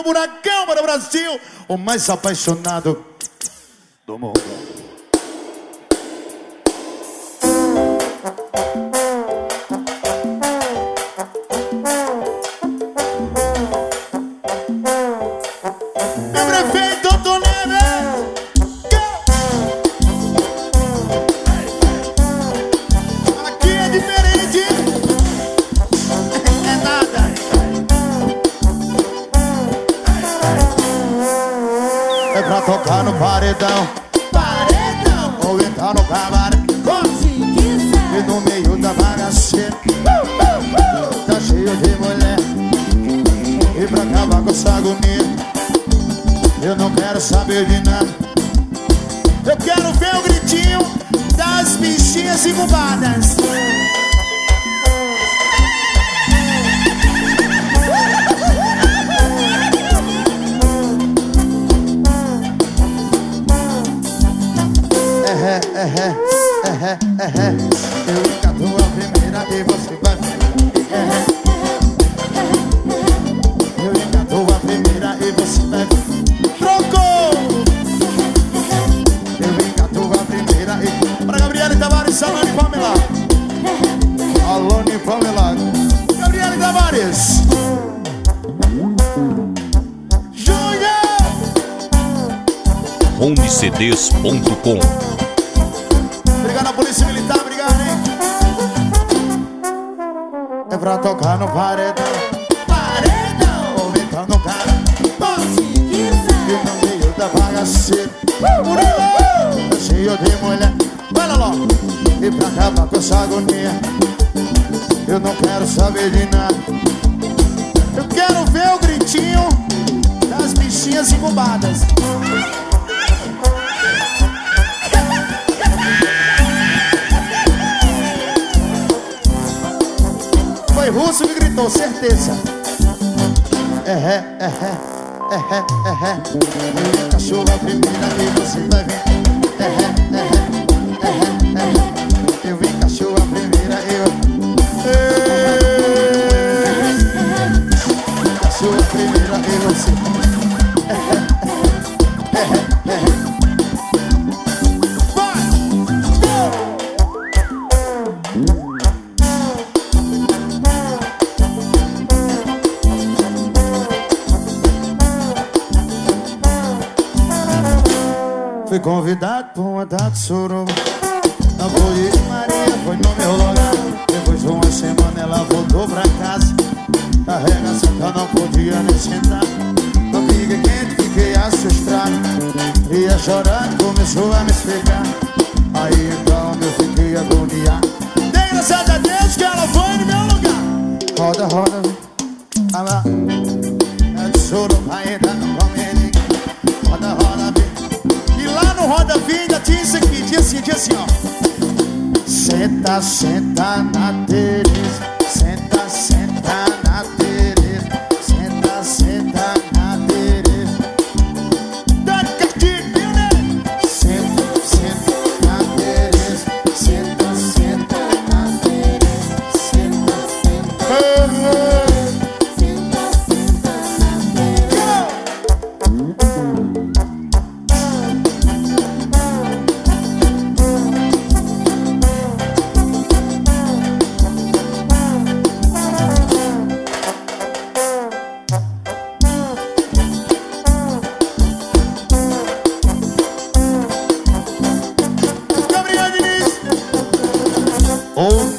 Buracão para o Brasil, o mais apaixonado do mundo. Meu prefeito Toneve, aqui é diferente. É nada. É pra tocar no paredão, ou entrar no cabaré, e no meio da bagaceira tá cheio de mulher. E pra acabar com essa agonia, eu não quero saber de nada. Eu quero ver o gritinho das bichinhas incubadas. Eu encato a primeira e você vai ver. Eu encato a primeira e você vai ver. Trocou! Eu encato a primeira e... Para Gabriele Tavares, Alane Pamela. Alane Pamela. Gabriele Tavares. Júnior! Homecds.com. Obrigado a Polícia Militar, obrigado, hein? É pra tocar no paredão, ou entrar no cara, e no meio da bagaceira, tá cheio de mulher. Vai lá logo. E pra acabar com essa agonia, eu não quero saber de nada. Eu quero ver o gritinho das bichinhas incubadas. Foi Russo que gritou, certeza. Cachorro a primeira e você vai ver. Eu vi cachorro a primeira e eu... Cachorro a primeira e você... Fui convidado por uma data de suruba. Não foi de Maria, foi no meu lugar. Depois de uma semana ela voltou pra casa. A regação que eu não podia nem sentar. Não fiquei quente, fiquei assustado. Ia chorando, começou a me explicar. Aí então eu fiquei agoniado. Dei graças a Deus que ela foi no meu lugar. Roda, roda, vai lá. É de suruba, ainda não come ninguém. Roda, roda, vem. Lá no Roda Vida tinha isso aqui, tinha assim, ó. Senta, senta na Tereza. Senta, senta na Tereza. Senta, senta na Tereza. Dá de cartinho, né? Senta, senta na Tereza. Senta, senta na Tereza. Senta, senta na Tereza. Senta, senta na Tereza. Oh